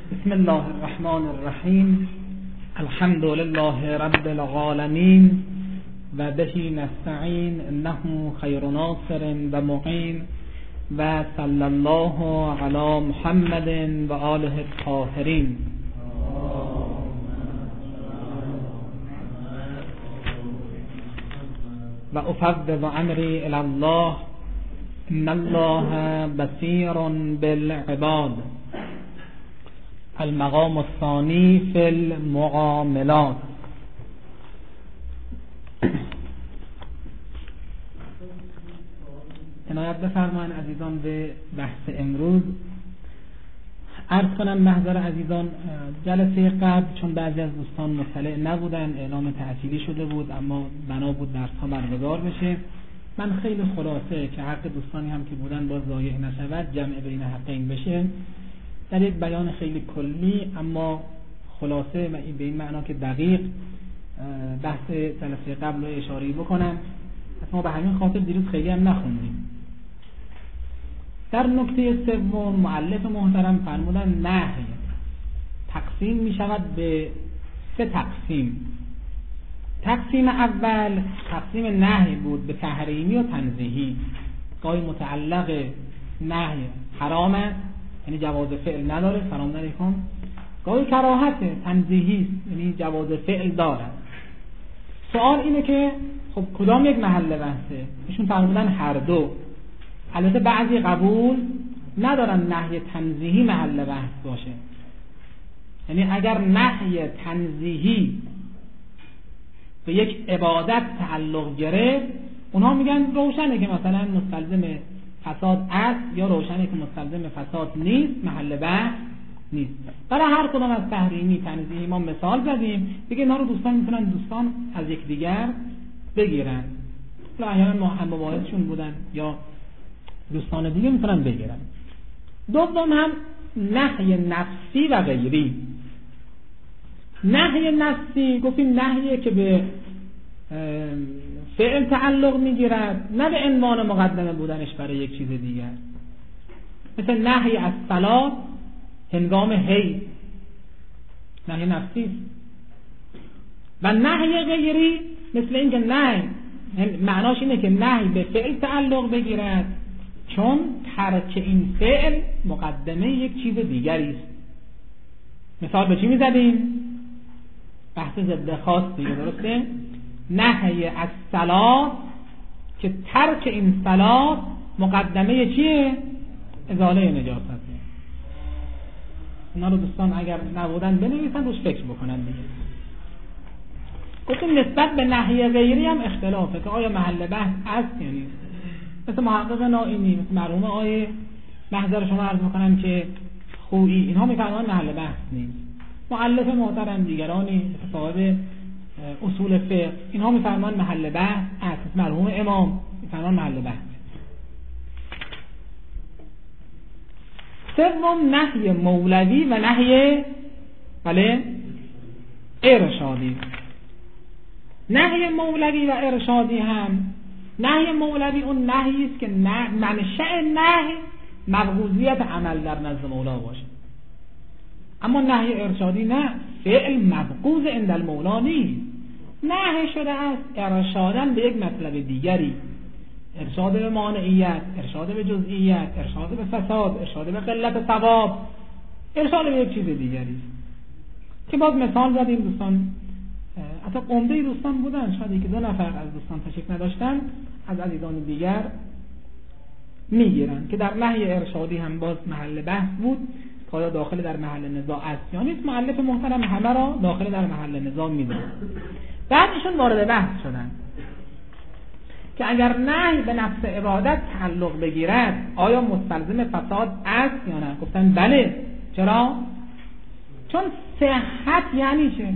بسم الله الرحمن الرحیم. الحمد لله رب العالمین و بهی نستعین انه خیر ناصر و معین و صلی الله علی محمد و آله الطاهرین. و افوض امری الی الله ان الله بصیر بالعباد. المقام الثانی فی المعاملات. عنایت بفرمایید عزیزان به بحث امروز. عرض کنم محضر عزیزان، جلسه قبل چون بعضی از دوستان مطلع نبودن اعلام تعطیلی شده بود، اما بنا بود درس ها برگزار بشه. من خیلی خلاصه که حق دوستانی هم که بودن باز ضایع نشود، جمع بین حقین بشه، در یک بیان خیلی کلی اما خلاصه و به این معنا که دقیق بحث جلسه قبل رو اشاره بکنم. ما به همین خاطر دیروز خیلی هم نخوندیم. در نکته سوم مؤلف محترم فرمودن نهی تقسیم می شود به 3 تقسیم. تقسیم اول تقسیم نهی بود به تحریمی و تنزیهی. گاهی متعلق نهی حرام است، یعنی جواز فعل نداره، سلام علیکم. گاهی کراهت تنزیهی است، یعنی جواز فعل دارد. سوال اینه که خب کدام یک محل بحثه؟ ایشون فرمودن هر دو. البته بعضی قبول ندارن نهی تنزیهی محل بحث باشه، یعنی اگر نهی تنزیهی به یک عبادت تعلق گرفت، اونها میگن روشنه که مثلا مستلزم فساد است یا روشنه که مستلزم فساد نیست، محل بحث نیست. برای هر کدام از تحریمی تنزیهی ما مثال زدیم، دیگه اینا رو دوستان میتونن از یکدیگر بگیرن. احیانا هم مباحثشون بودن یا دوستان دیگه میتونن بگیرن. دوم هم نهی نفسی و غیری. نهی نفسی گفتیم نهیه که به فعل تعلق میگیرد، نه به عنوان مقدمه بودنش برای یک چیز دیگر، مثل نهی از صلات هنگام حیض، نهی نفسی. و نهی غیری مثل اینکه نهی معناش اینه که نهی به فعل تعلق بگیرد چون ترک این فعل مقدمه یک چیز دیگری است. مثال به چی میزدیم؟ بحث ضد خاص دیگه، درسته؟ نهی از صلات که ترک این صلات مقدمه چیه؟ ازاله نجاست. اونا رو دوستان اگر نبودن بنویسن روش فکر بکنن دیگه. گفتیم نسبت به نهی غیری هم اختلافه که آیا محل بحث است یا نیست. مثل محقق نائینی، مثل مرحوم آیه محضر شما عرض میکنم که خویی، اینها میفرمان محل بحث نیست. مؤلف محترم دیگرانی صاحب اصول فقه، اینها میفرمان محل بحث است. مرحوم امام میفرمان محل بحث. سوم نهی مولوی و نهی ارشادی. نهی مولوی و ارشادی هم، نهی مولوی اون نهی است که منشأ نهی مبغوضیت عمل در نزد مولا باشه، اما نهی ارشادی نه، فعل مبغوض عند المولا نیست، نهی شده است ارشادن به یک مطلب دیگری، ارشاد به مانعیت، ارشاد به جزئیت، ارشاد به فساد، ارشاد به قلت ثواب، ارشاد به یک چیز دیگری که باز مثال زدیم دوستان. حتی عمده دوستان بودن، شاید یکی 2 نفر از دوستان تشریف نداشتن، از عزیزان دیگر میگیرن که در نهی ارشادی هم باز محل بحث بود که آیا داخل در محل نزاع است یا نیست. مؤلف محترم همه را داخل در محل نزاع میدونه. بعد ایشون وارد بحث شدن که اگر نهی به نفس عبادت تعلق بگیرد آیا مستلزم فساد است یا نه؟ گفتن بله. چرا؟ چون صحت یعنی چه؟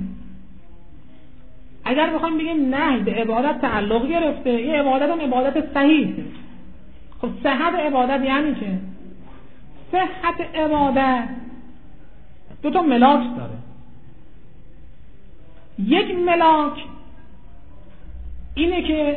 اگر بخوایم بگیم نهی به عبادت تعلق گرفته، یه عبادت هم عبادت صحیحه، خب صحت عبادت یعنی چه؟ صحت عبادت 2 ملاک داره. یک ملاک اینه که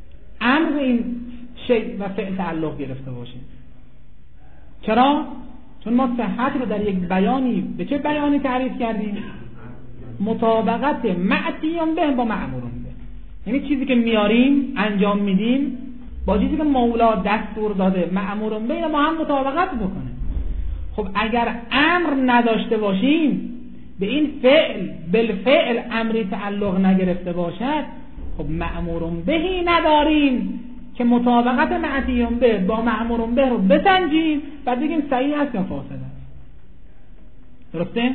امر این شیء و فعل تعلق گرفته باشه. چرا؟ چون ما صحت رو در یک بیانی به چه بیانی تعریف کردیم؟ مطابقت معتیون به با مأمورون به، یعنی چیزی که میاریم انجام میدیم با چیزی که مولا دستور داده مأمورون به، اینا با هم مطابقت بکنه. خب اگر امر نداشته باشیم، به این فعل بالفعل امری تعلق نگرفته باشد، خب مأمورون بهی نداریم که مطابقت معتیون به با مأمورون به رو بسنجیم و بگیم صحیح است یا فاسد است. درسته؟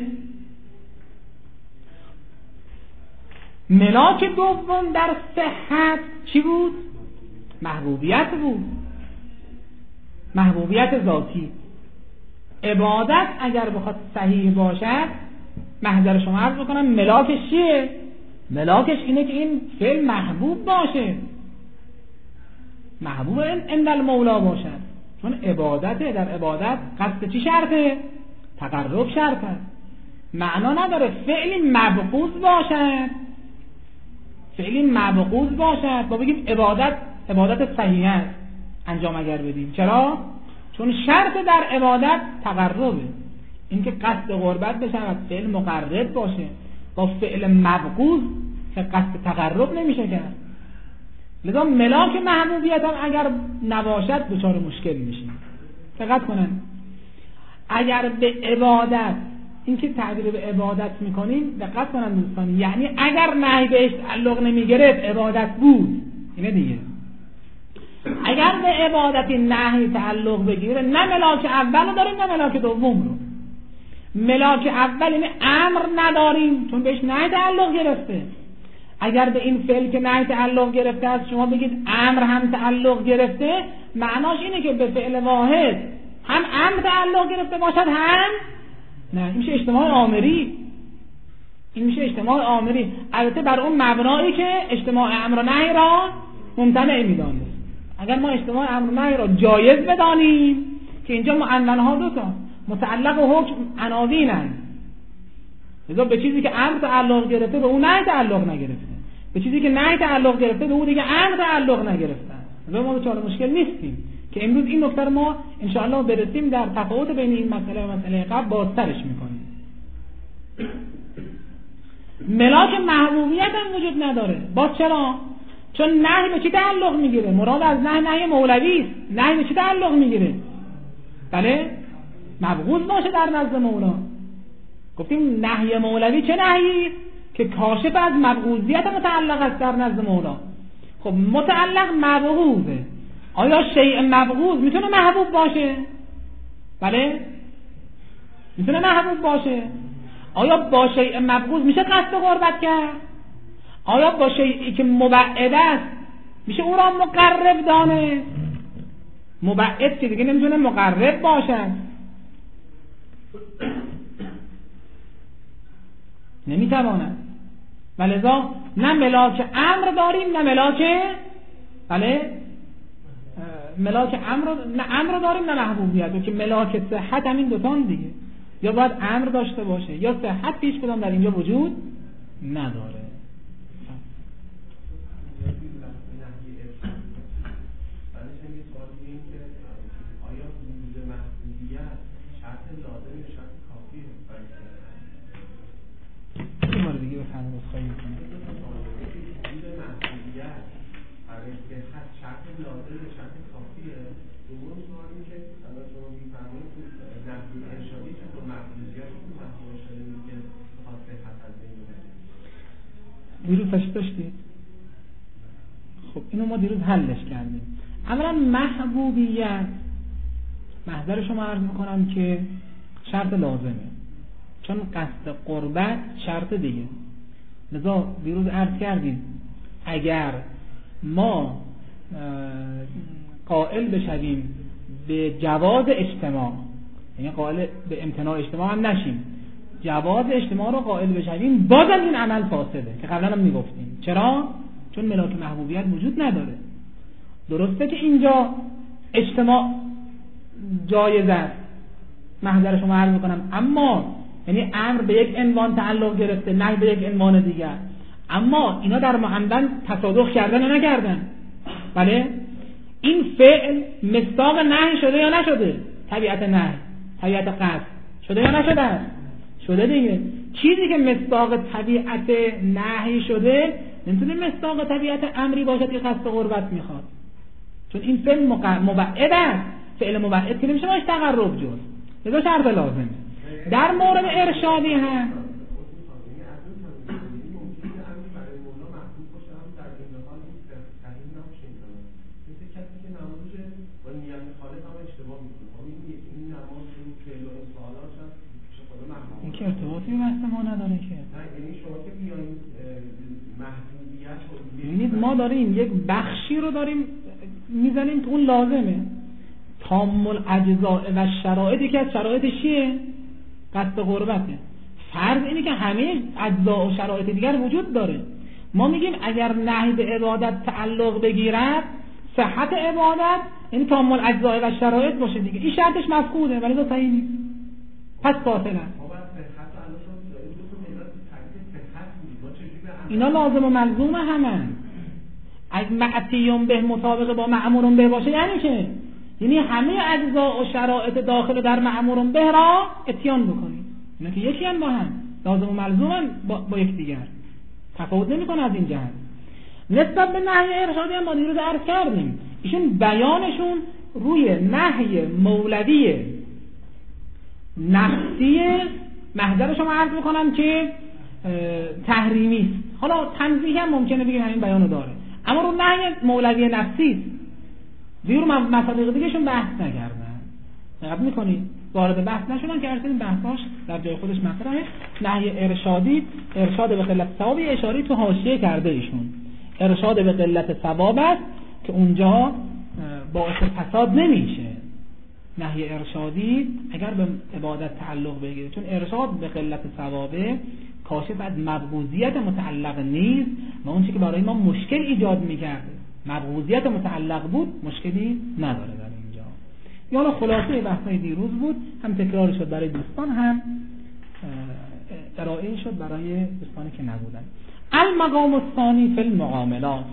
ملاک دوم در صحت چی بود؟ محبوبیت بود، محبوبیت ذاتی. عبادت اگر بخواد صحیح باشد، محضر شما عرض بکنم ملاکش چیه؟ ملاکش اینه که این فعل محبوب باشه، محبوب عند المولا باشد. چون عبادته، در عبادت قصد چی شرطه؟ تقرب شرطه. معنا نداره فعلی مبغوض باشد، فعلی مبغوض باشد با بگیم عبادت صحیح است انجام اگر بدیم. چرا؟ چون شرط در عبادت تقربه، اینکه قصد قربت بشه و فعل مقرب باشه. با فعل مبغوض که قصد تقرب نمیشه کرد. لذا ملاک محبوبیت هم اگر نباشد دچار مشکل میشیم. دقت کنن، اگر به عبادت، این که تعبیر به عبادت میکنیم دقت کنن دوستان، یعنی اگر نهی بهش تعلق نمیگرفت عبادت بود، اینه دیگه. اگر به عبادت نهی تعلق بگیره، نه ملاک اول رو داریم نه ملاک دوم رو. ملاک اول یعنی امر نداریم چون بهش نهی تعلق گرفته. اگر به این فعل که نهی تعلق گرفته است شما بگید امر هم تعلق گرفته، معناش اینه که به فعل واحد هم امر تعلق گرفته باشد هم نه. این میشه اجتماع آمری، این میشه اجتماع آمری، البته بر اون مبنایی که اجتماع امر و نهی را ممتنع میدانیم. اگر ما اجتماع امر و نهی را جایز بدانیم که اینجا معنونها دو تا متعلق و حکم عناوینند، لذا به چیزی که امر تعلق گرفته به اون نهی تعلق نگرفته، به چیزی که نهی تعلق گرفته به اون دیگه امر تعلق نگرفته. لذا ما دچار مشکل نیستیم که امروز این نکته ما ان شاء الله برسیم در تفاوت بین این مسئله و مسئله قبل بازترش میکنیم. ملاک محبوبیت هم وجود نداره. باز چرا؟ چون نهی به چی تعلق میگیره؟ مراد از نهی مولوی است. نهی به چی تعلق میگیره؟ بله، مبغوض باشه در نزد مولا. گفتیم نهی مولوی چه نهی؟ که کاشف از مبغوضیت متعلق است در نزد مولا. خب متعلق مبغوضه، آیا شیء مبغوض میتونه محبوب باشه؟ بله، میتونه محبوب باشه. آیا با شیء مبغوض میشه قصد قربت کرد؟ آیا با شیئی که مبعد است میشه او را مقرب دانه؟ مبعد که دیگه نمیتونه مقرب باشد، نمیتواند. ولذا نه ملاک امر داریم نه ملاک ملاک امر، نه امر داریم نه محبوبیت. و که ملاک صحت همین دوتان دیگه، یا باید امر داشته باشه یا صحت پیش بدم در اینجا وجود نداره. دیروز داشتید؟ خب اینو ما دیروز حلش کردیم. اولا محبوبیت، محضر شما عرض میکنم که شرط لازمه، چون قصد قربت شرط دیگه. لذا دیروز عرض کردیم اگر ما قائل بشویم به جواز اجتماع، یعنی قائل به امتناع اجتماع هم نشیم، جواز اجتماع رو قائل بشویم، بازم این عمل فاسده که قبلا هم میگفتیم. چرا؟ چون ملاک محبوبیت وجود نداره. درسته که اینجا اجتماع جایز است، محضر شما عرض میکنم، اما یعنی امر به یک عنوان تعلق گرفته نه به یک عنوان دیگر، اما اینا در معندن تصادف کردن یا نکردن؟ بله، این فعل مصداق نهی شده یا نشده؟ طبیعت قصد شده یا نشده؟ شده دیگه. چیزی که مصداق طبیعت نهی شده نمیتونه مصداق طبیعت امری باشه که قصد قربت میخواد، چون این فعل مبعد است. فعل مبعد که نمیشه باش تقرب جز، لذا شرط لازمه. در مورد ارشادی هم این که ارتباطی به بحث ما نداره که. ببینید ما داریم یک بخشی رو داریم میزنیم که اون لازمه. تام الاجزاء و شرایطی که از شرایطش چیه؟ قصد قربته. فرض اینه که همه اجزا و شرایط دیگر وجود داره. ما میگیم اگر نهی به عبادت تعلق بگیرد صحت عبادت یعنی تام الاجزاء و شرایط باشه دیگه. این شرطش مفقوده ولی تو صحیح نیست، پس باطله. اینا لازم و ملزوم همن. از معتیون به مطابق با مأمورون به باشه یعنی که یعنی همه اجزا و شرایط داخل در مأمورون به را اتیان بکنید. اینا که یکی هم با هم لازم و ملزومن با یکدیگر، تفاوت نمیکنه از این جهت. نسبت به نهی ارشادی هم ما دیروز عرض کردیم ایشون بیانشون روی نهی مولوی نفسی محضر شما عرض میکنم که تحریمی است. حالا تنزیه هم ممکنه بگیم همین بیانو داره، اما رو نهی مولوی نفسی است. دیرو مصادیق دیگهشون بحث نکردن، دقت میکنید وارد بحث نشدن که ارسلین بحثاش در جای خودش مطرحه. نهی ارشادی، ارشاد به قلت ثواب اشاری تو حاشیه کرده ایشون. ارشاد به قلت ثواب است که اونجا باعث فساد نمیشه. نهی ارشادی اگر به عبادت تعلق بگیره، چون ارشاد به قلت ثوابه کاشف از مبغوضیت متعلق نیست و اون چیزی که برای ما مشکل ایجاد میکرد مبغوضیت متعلق بود مشکلی نداره در اینجا. یا خلاصه بحثای دیروز بود، هم تکرار شد برای دوستان هم ارائه شد برای دوستانی که نبودن. المقام الثانی فی المعاملات.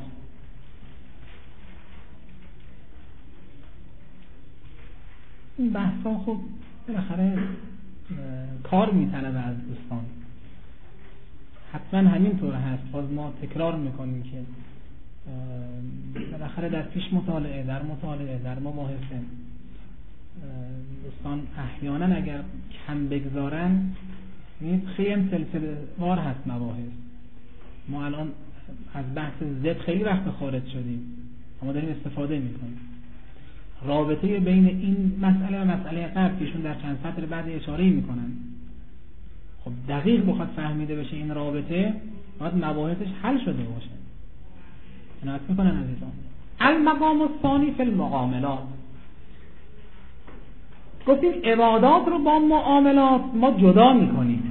این بحثا خب بالاخره کار میطلبه از دوستان، حتما همینطور هست. باز ما تکرار میکنیم که بالاخره در پیش مطالعه، در مطالعه، در مباحثه دوستان احیانا اگر کم بگذارن خیلی سلسله وار هست مباحث. ما الان از بحث زد خیلی وقت خارج شدیم، اما داریم استفاده میکنیم. رابطه بین این مسئله و مسئله قبل که ایشون در چند سطر بعد اشاره میکنن، خب دقیق بخواد فهمیده بشه این رابطه باید مباحثش حل شده باشه. عنایت میکنن عزیزان. المقام الثانی فی المعاملات. گفتیم عبادات رو با معاملات ما جدا میکنیم.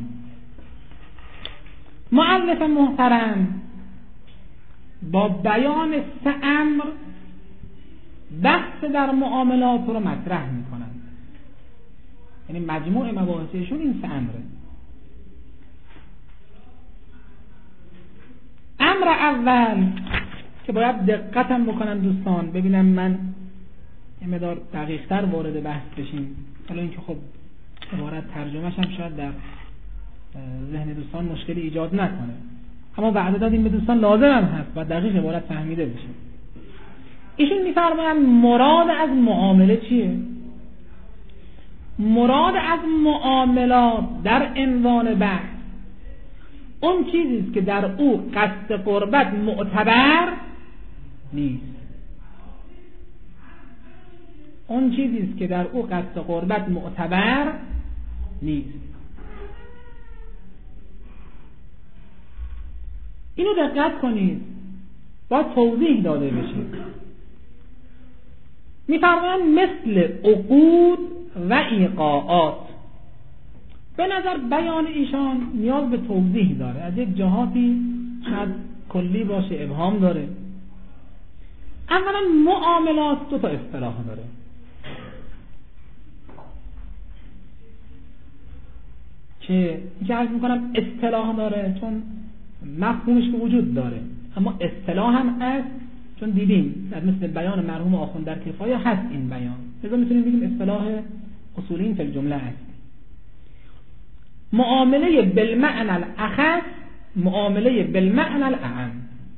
مؤلف محترم با بیان 3 امر بحث در معاملات رو مطرح میکنن، یعنی مجموع مباحثشون این 3 امره. امر اول که باید دقتم بکنن دوستان، ببینم من یه مقدار دقیق تر وارد بحث بشیم، حالا اینکه خب عبارت ترجمهش هم شاید در ذهن دوستان مشکلی ایجاد نکنه، اما وعده دادیم به دوستان لازم هم هست و دقیق عبارت فهمیده بشه. ایشون میفرمایند مراد از معامله چیه؟ مراد از معاملات در عنوان بحث اون چیزیست که در او قصد قربت معتبر نیست. اون چیزیست که در او قصد قربت معتبر نیست. اینو دقت کنید، باید توضیح داده بشه. میفرمایند مثل عقود و ایقاعات. به نظر بیان ایشان نیاز به توضیح داره، از یک جهاتی شاید کلی باشه، ابهام داره. اولا معاملات 2 تا اصطلاح داره. که عرض میکنم اصطلاح داره چون مفهومش که وجود داره، اما اصطلاح هم هست چون دیدیم در مثل بیان مرحوم آخوند در کفایه هست این بیان، لذا میتونیم بگیم اصطلاح اصولین فی الجمله است. معامله بالمعنى الاخص، معامله بالمعنى الاعم.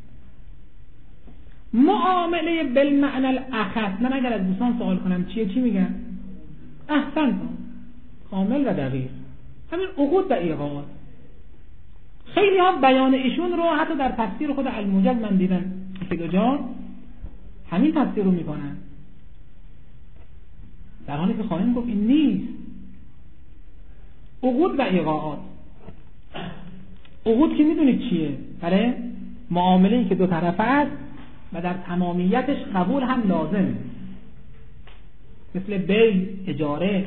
معامله بالمعنى الاخص، من اگر از دوستان سوال کنم چیه، چی میگن؟ احسن، کامل و دقیق. همین عقود و ایقاعات. خیلی ها بیان ایشون رو حتی در تفسیر خود الموجز من دیدم که دو جا همین تفسیر رو میکنن، در حالی که خواهیم گفت این نیست. عقود و ایقاعات. عقود که میدونید چیه؟ بله، معامله‌ای که دو طرفه است و در تمامیتش قبول هم لازم، مثل بی، اجاره،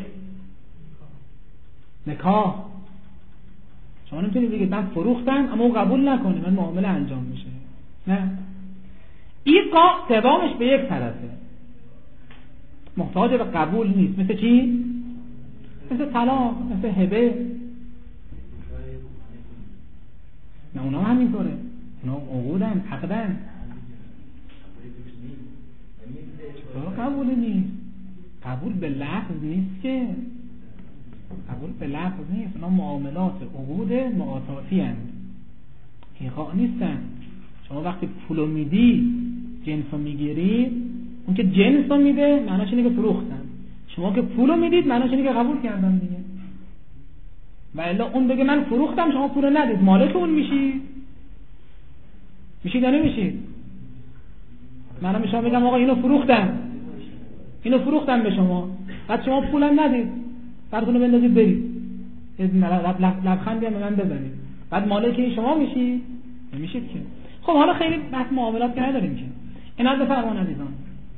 نکاح. شما نمیتونید بگید من فروختم اما او قبول نکنه، من معامله انجام میشه. نه، ایقاع دوامش به یک طرفه، محتاج به قبول نیست. مثل چی؟ مثل طلاق، مثل هبه. نه اونا همینطوره، اونا عقودن، عقدن. قبول نیست، قبول به لفظ نیست که، قبول به لفظ نیست. اونا معاملات، عقود معاطاتی هستند، ایقاع نیستن. شما وقتی پولو میدی، جنس رو میگیری، اون که جنس رو میده معناش اینه که فروختن. شما که پولو میدید معناش اینه که قبول کردن دیگه. و الا اون بگه من فروختم شما پولو ندید، مالک اون میشی؟ میشید یا نمیشید؟ منم به شما میگم آقا اینو فروختم به شما، بعد شما پولم ندید، براتونو بندازید برید، لبخندی هم به من بزنید، بعد مالک این شما میشی؟ نمیشید که. خب حالا خیلی بحث معاملات که نداریم که. عنایت بفرمایید عزیزان.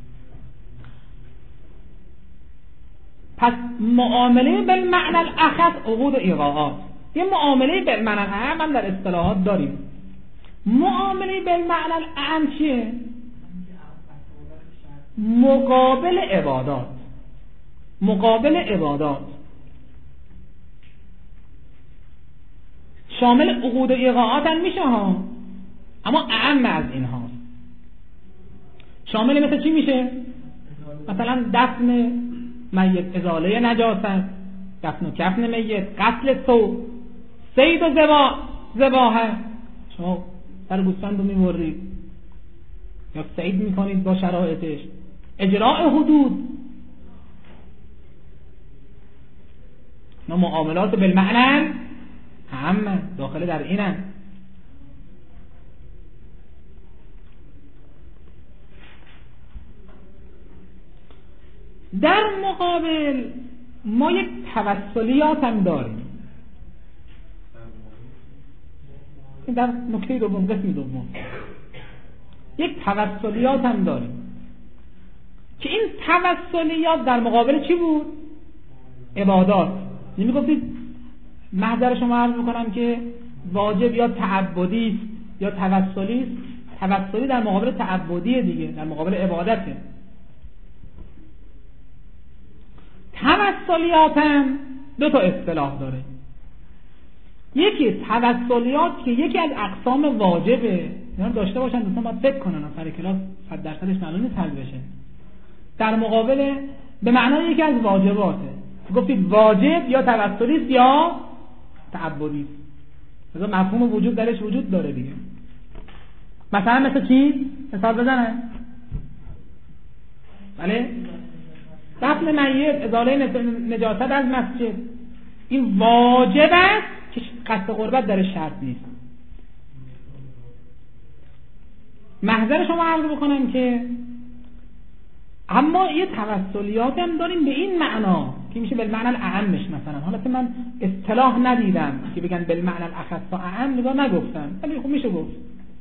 پس معامله بالمعنى الاخص عقود و ایقاعات. یه معامله بالمعنى الاعم هم در اصطلاحات داریم. معامله بالمعنى الاعم چیه؟ مقابل عبادات. مقابل عبادات شامل عقود و ایقاعات هم میشه ها، اما اعم از این هاست. شامل مثل چی میشه؟ مثلا دفن میت، ازاله نجاست، دفن و کفن میت، قتل سو، صید و ذباحه. شما در گوسفند رو میبرید یا صید میکنید با شرایطش، اجراء حدود. ما معاملات بالمعنى هم داخل در اینن. در مقابل ما یک توسلیات هم داریم. در نکته دوم، قسم دوم، یک توسلیات هم داریم که این توسلیات در مقابل چی بود؟ عبادات. نمی گفتید محضر شما عرض میکنم که واجب یا تعبدی است یا توسلی است. توسلی در مقابل تعبدیه دیگه، در مقابل عبادته. توسلیات هم دو تا اصطلاح داره. یکی توسلیات که یکی از اقسام واجبه، اینا داشته باشن دوستان، باید فکر کنن سر کلاس 100% معلوم نیست حل بشه. در مقابل به معنای یکی از واجباته. گفتید واجب یا توسلی است یا تعبدی است. مثلا مفهوم وجود درش وجود داره دیگه. مثلا مثل چی؟ مثال بزنن. بله؟ دفن میت، ازاله نجاست از مسجد، این واجب است که قصد قربت درش شرط نیست. محضر شما عرض بکنم که اما یه توسلیات هم داریم به این معنا که میشه بالمعنى الاعمش. مثلا حالا که من اصطلاح ندیدم که بگن بالمعنى الاخص و اعم، نگاه نگفتم، ولی خب میشه گفت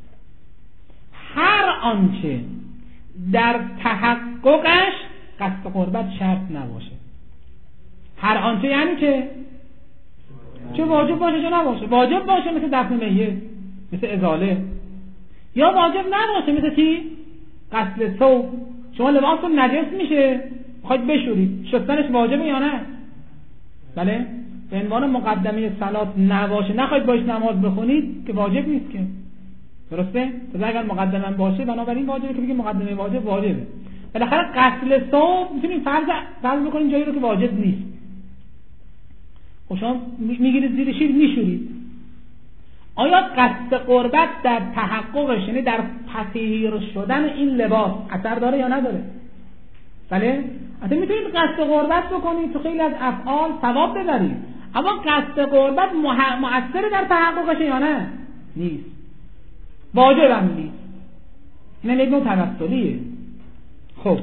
هر آنچه در تحققش قصد قربت شرط نباشه. هر آنچه یعنی چه واجب باشه چه نباشه. واجب باشه مثل دفن میت، مثل ازاله، یا واجب نباشه مثل چی؟ غسل ثوب. شما لباستون نجس میشه خواهید بشورید، شستنش واجبه یا نه؟ بله، به عنوان مقدمه صلات نباشه، نخواهید باش نماز بخونید که واجب نیست که، درسته؟ تا اگر مقدمه باشه بنابراین واجبه که بگیم مقدمه واجبه. بالاخره غسل ثوب میتونیم فرض بکنیم جایی رو که واجب نیست. خب شما میگیرید زیر شیر میشورید. آیا قصد قربت در تحققش، یعنی در تطهیر شدن این لباس اثر داره یا نداره؟ بله؟ اصلا میتونید قصد قربت بکنید تو خیلی از افعال ثواب ببرید، اما قصد قربت مؤثر در تحققش یا نه؟ نیست، واجب هم نیست. این یک نوع توسلیه. خب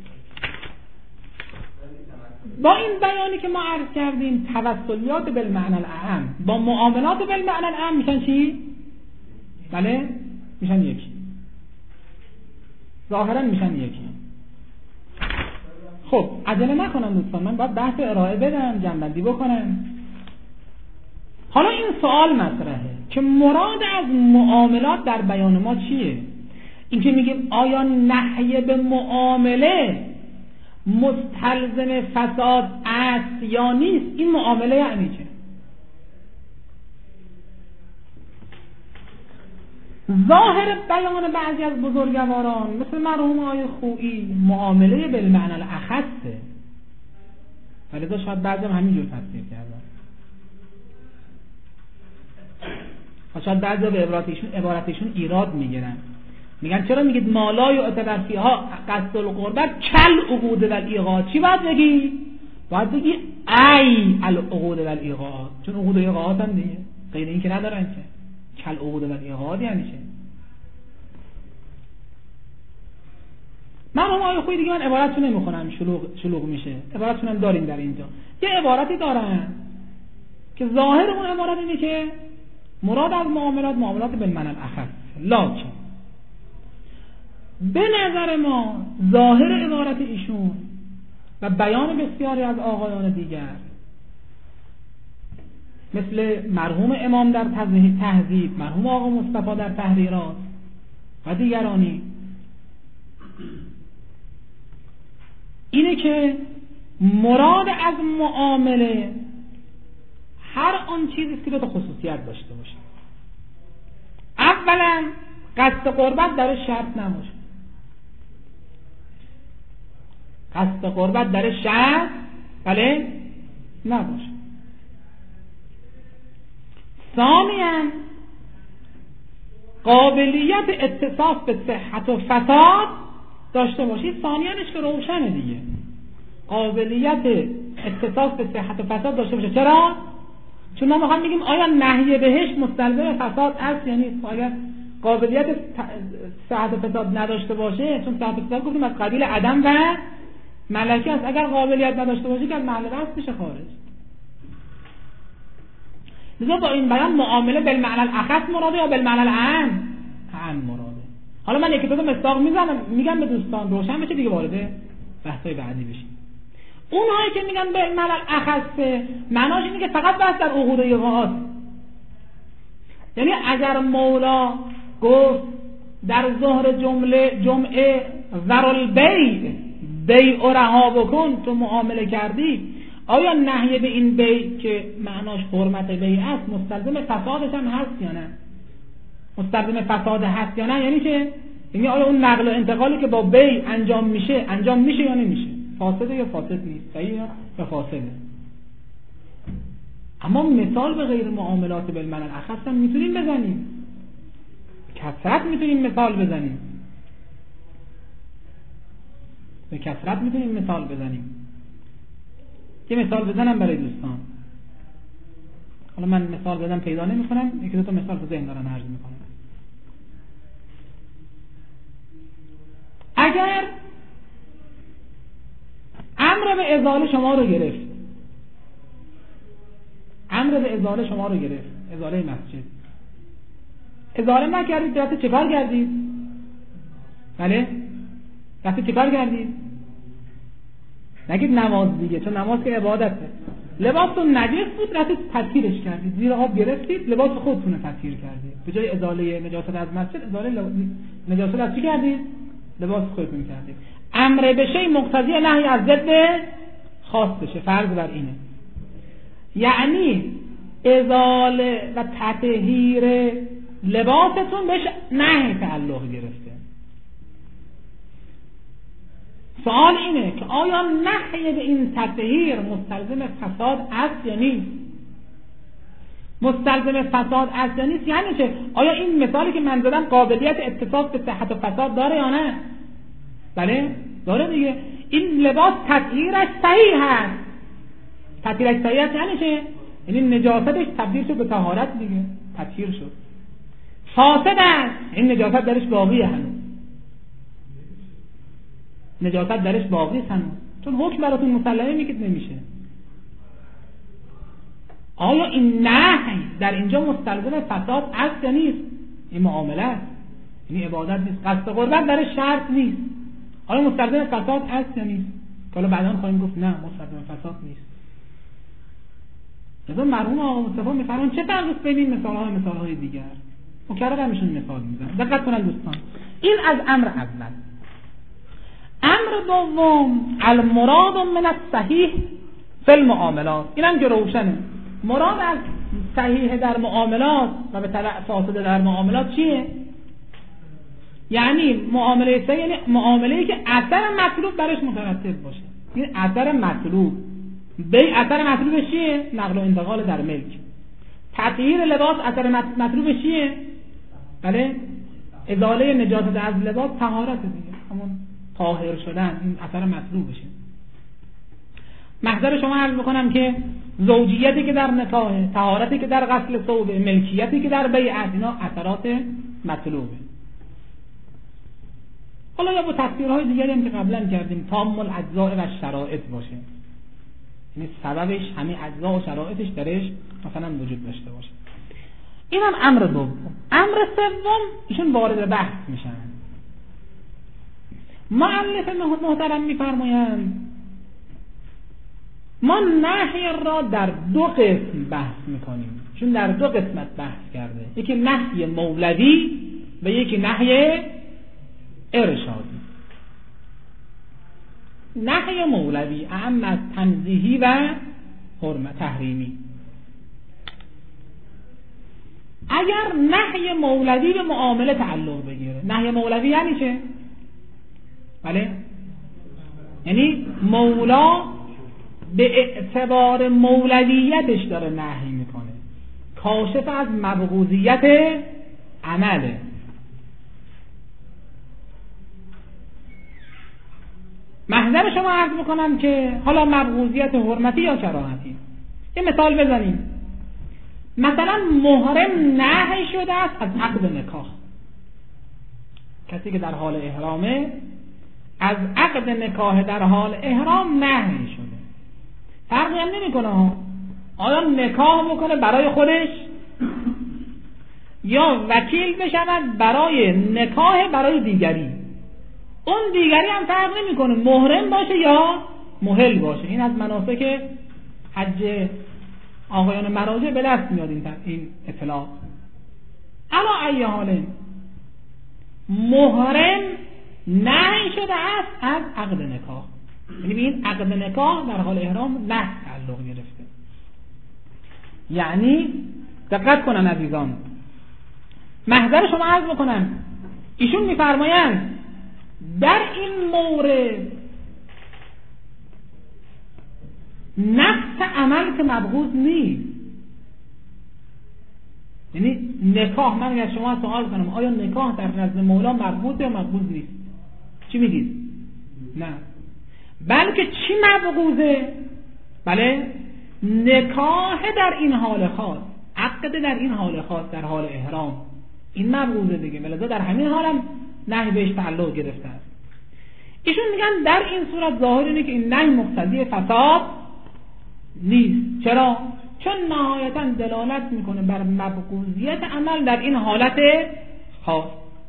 با این بیانی که ما عرض کردیم توسلیات بالمعنی الاعم با معاملات بالمعنی الاعم میشن چی؟ بله؟ میشن یکی، ظاهرا میشن یکی. خب عجله نکنم دوستان، من باید بحث ارائه بدم، جنبندی بکنم. حالا این سوال مطرحه که مراد از معاملات در بیان ما چیه؟ این که میگیم آیا نهی به معامله مستلزم فساد است یا نیست؟ این معامله یعنی چه؟ ظاهر بیان بعضی از بزرگواران مثل مرحوم آقای خویی معامله بالمعنی الاخصه، ولی تو شاید بعضی هم همینجور تفسیر کردن. شاید بعضی به عبارتشون ایراد میگیرن، میگن چرا میگید مالا یعتبر فیها قصد القربت کل عقود و الایقاعات؟ چی باید بگی؟ باید بگی ای العقود و الایقاعات، چون عقود و ایقاعات هم دیگه غیر این که ندارن که. کل عقود و الایقاعات یعنی چه؟ من آقای خویی دیگه من عبارتشون نمیخونم، شلوغ میشه. عبارتشون هم داریم در اینجا. یه عبارتی دارن که ظاهر اون عبارت اینه که مراد از معاملات بالمعنی الاخص، لکن به نظر ما ظاهر عبارت ایشون و بیان بسیاری از آقایان دیگر مثل مرحوم امام در تهذیب، مرحوم آقا مصطفی در تحریرات و دیگرانی اینه که مراد از معامله هر آن چیزی که دو خصوصیت داشته باشه. اولا قصد قربت در شرط نباشه، قصد قربت در شرط بله نباشه. ثانیاً قابلیت اتصاف به صحت و فساد داشته باشید. ثانیانش که روشنه دیگه، قابلیت اتصاف به صحت و فساد داشته باشه. چرا؟ چون ما میخوام بگیم آیا نهی بهش مستلزم فساد است یا نیست. آیا قابلیت صحت و فساد نداشته باشه، چون صحت و فساد گفتیم از قبیل عدم و ملکه است، اگر قابلیت نداشته باشه که از محل بحث میشه خارج. لذا با این بیان معامله بالمعنی الاخص مراده یا بالمعنی الاعم؟ اعم مراده. حالا من یکی دو تا مثال میزنم، میگم به دوستان روشن بشه دیگه، وارد بحث‌های بعدی بشیم. اونهایی که میگن بالمعنی الاخص معناش اینه که فقط بحث در عقود و ایقاعات، یعنی اگر مولا گفت در ظهر جمعه ذرال بیع رها بکن، تو معامله کردی، آیا نهی به این بیع که معناش حرمت بیع است مستلزم فسادش هم هست یا نه؟ مستلزم فساد هست یا نه؟ یعنی که یعنی آیا اون نقل و انتقالی که با بیع انجام میشه یا نمیشه؟ فاسده یا فاسد نیست؟ صحیح یا فاسده؟ اما مثال به غیر معاملات بالمعنی الاخص هم میتونیم بزنیم، کثرت میتونیم مثال بزنیم، به کثرت میتونیم مثال بزنیم. یه مثال بزنم برای دوستان. حالا من مثال بدم پیدا نمی‌کنم، یکی دو تا مثال تو ذهن دارم عرض می‌کنم. اگر امر به ازاله شما رو گرفت، ازاله مسجد، ازاله نکردید، رفت چه کار کردید؟ بله؟ رفت چه کار کردید؟ نگید نماز دیگه، چون نماز که عبادته. لباستون نجس بود، رفتید تطهیرش کردید، زیر آب گرفتید، لباس خودتون رو تطهیر کردید. به جای ازاله نجاست از مسجد، ازاله نجاست از چی کردید؟ لباس خودتون کردید. امر به شیء مقتضی نهی از ضد خاص بشه، فرض بر اینه. یعنی ازاله و تطهیر لباستون بهش نهی تعلق گرفته. سوال اینه که آیا نهی به این تطهیر مستلزم فساد است یا نیست؟ مستلزم فساد است یا نیست. یعنی چه؟ آیا این مثالی که من زدم قابلیت اتصاف به صحت و فساد داره یا نه؟ بله داره دیگه. این لباس تطهیرش صحیح هست. تطهیرش صحیح هست یعنی چه؟ یعنی نجاستش تبدیل شد به طهارت دیگه، تطهیر شد. فاسد است، این نجاست درش باقیه هنوز، نجاست درش باقی است هنوز، چون حکم براتون مسلمه میگید نمیشه. آیا این نهی در اینجا مستلزم فساد است یا نیست؟ این معامله است، این عبادت نیست، قصد قربت درش شرط نیست. آیا مستلزم فساد است یا نیست؟ که حالا بعدا خواهیم گفت نه مستلزم فساد نیست. لذا مرحوم آقا مصطفی میفرمایند چه فرقی است بین مثالهای دیگر؟ مکرر میشون مثال میزنن. دقت کنن دوستان، این از امر اول. امر دوم المراد من الصحیح فی المعاملات. اینم که روشنه. مراد از صحیح در معاملات و به تبع فاسد در معاملات چیه؟ یعنی معامله صحیح یعنی معامله‌ای که اثر مطلوب برش مترتب باشه. این اثر مطلوب به اثر مطلوب چیه؟ نقل و انتقال در ملک. تطهیر لباس اثر مطلوب چیه؟ بله ازاله نجاست از لباس طهارت دیگه، همون طاهر شدن، این اثر مطلوبشه. محضر شما عرض بکنم که زوجیتی که در نکاح، طهارتی که در غسل ثوب، ملکیتی که در بیعت، اینا اثرات مطلوبه. حالا یا با تفسیرهای دیگری هم که قبلا کردیم تام الاجزاء و شرایط باشه، یعنی سببش همه اجزا و شرایطش درش مثلا وجود داشته باشه. این هم امر دوم. امر سوم ایشون وارد بحث میشن. مؤلف محترم میفرمایند ما نهی را در دو قسم بحث میکنیم، چون در دو قسمت بحث کرده، یکی نهی مولوی و یکی نهی ارشادی. نهی مولوی اهم از تنزیهی و حرمت تحریمی. اگر نهی مولوی به معامله تعلق بگیره، نهی مولوی یعنی چه؟ بله یعنی مولا به اعتبار مولویتش داره نهی میکنه، کاشف از مبغوضیت عمله. محضر شما عرض میکنم که حالا مبغوضیت حرمتی یا کراهتی. یه مثال بزنیم. مثلا محرم نهی شده است از عقد نکاح. کسی که در حال احرامه از عقد نکاح در حال احرام نهی شده. فرقی هم نمیکنه آیا نکاح بکنه برای خودش یا وکیل بشود برای نکاح برای دیگری. اون دیگری هم فرق نمیکنه محرم باشه یا محل باشه. این از مناسک حج آقایان مراجع به دست میاد این اطلاع. اما ای حاله محرم نهی شده است از عقد نکاح، یعنی به این عقد نکاح در حال احرام نه تعلق گرفته. یعنی دقت کنن عزیزان، محضر شما عرض بکنم ایشون میفرمایند در این مورد نفس عمل که مبغوض نیست. یعنی نکاح، من از شما سوال کنم آیا نکاح در نزد مولا مبغوض یا مبغوض نیست؟ چی میگید؟ نه، بلکه چی مبغوضه؟ بله نکاح در این حال خاص، عقد در این حال خاص در حال احرام، این مبغوضه دیگه. لذا در همین حالم نهی بهش تعلق گرفته است. ایشون میگن در این صورت ظاهر اینه که این نهی مقتضی فساد نیست. چرا؟ چون نهایتا دلالت میکنه بر مبغوضیت عمل در این حالت خاص.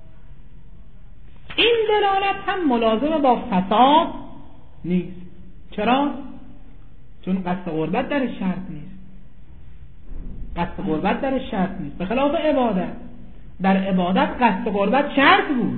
این دلالت هم ملازم با فساد نیست. چرا؟ چون قصد قربت در شرط نیست. قصد قربت در شرط نیست، به خلاف عبادت. در عبادت قصد قربت شرط بود،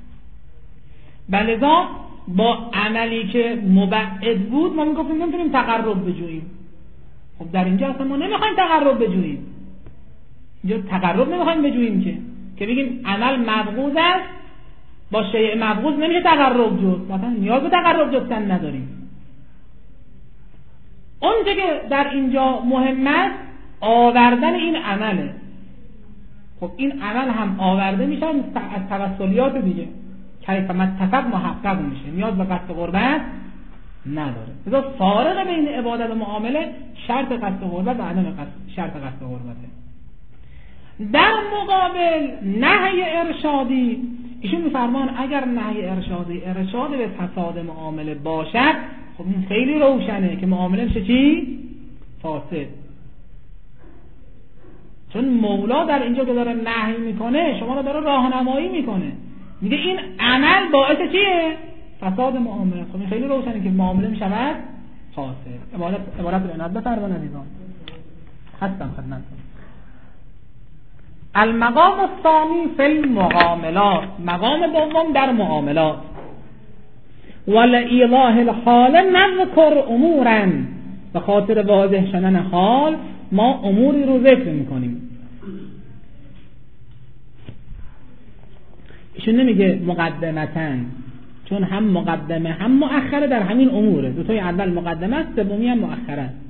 بلذا با عملی که مبعد بود ما میگفتیم نمیتونیم تقرب بجوییم. خب در اینجا اصلا ما نمیخوایم تقرب بجوییم، اینجا تقرب نمیخوایم بجوییم که بگیم عمل مبغوض است، با شیء مبغوض نمیشه تقرب جست، مثلا نیاز به تقرب جستن نداریم. اون چه که در اینجا مهم است آوردن این عمله. خب این عمل هم آورده میشه از توسلیات دیگه، کیف متفق محقق میشه، نیاز به قصد قربت نداره. لذا فارق بین عبادت و معامله شرط قصد قربت و عدم شرط قصد قربته. در مقابل نهی ارشادی، ایشون میفرمان اگر نهی ارشادی ارشاد به فساد معامله باشد، خب این خیلی روشنه که معامله میشه چی؟ فاسد. چون مولا در اینجا که داره نهی میکنه شما رو داره راهنمایی میکنه، میگه این عمل باعث چیه؟ فساد معامله. خب این خیلی روشنه که معامله میشود فاسد. عبارت رو عنایت بفرمایید عزیزان. هستم خدمتتون. المقام الثانی فی المعاملات، مقام دوم در معاملات. ولایضاح الحال نذکر امورا، به خاطر واضح شدن حال ما اموری رو ذکر میکنیم. ایشون نمیگه مقدمتن، چون هم مقدمه هم مؤخره در همین اموره. دوتای اول مقدمه است، سومی هم مؤخره است.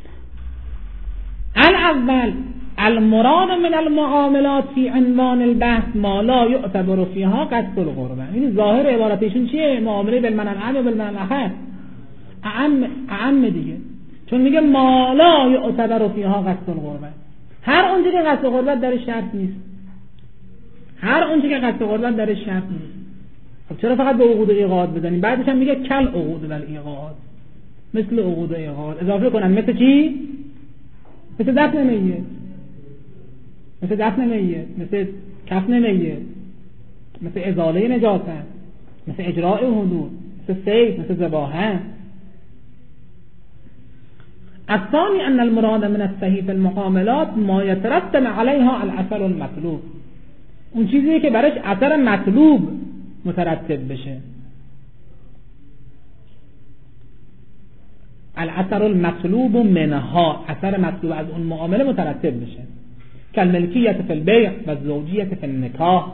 الاول المراد من المعاملات فی عنوان البحث ما لا یعتبر فیها قصد القربه. این ظاهر عبارتشون چیه؟ معامله بالمعنى الاول و بالمعنى الاخر، اعم دیگه، چون میگه ما لا یعتبر فیها قصد القربه. هر اونچه که قصد قربت درش شرط نیست، هر اونچه که قصد قربت درش شرط نیست. خب چرا فقط به عقود ایقاد بزنیم؟ بعدش هم میگه کل عقود والایقاد، مثل عقود ایقاد اضافه کنن. مثل چی؟ مثل دفن میت، مثل دفن میت، مثل کفن میت، مثل ازاله نجاست، مثل اجراء حدود، مثل صید، مثل ذباحه. الثاني ان المراد من الصحیح فی المعاملات ما يترتب عليها الاثر المطلوب، اون چیزی که براش اثر مطلوب مترتب بشه. الاثر المطلوب منها، اثر مطلوب از اون معامله مترتب بشه. کالملکیت فی البیع و زوجیت فی النکاح،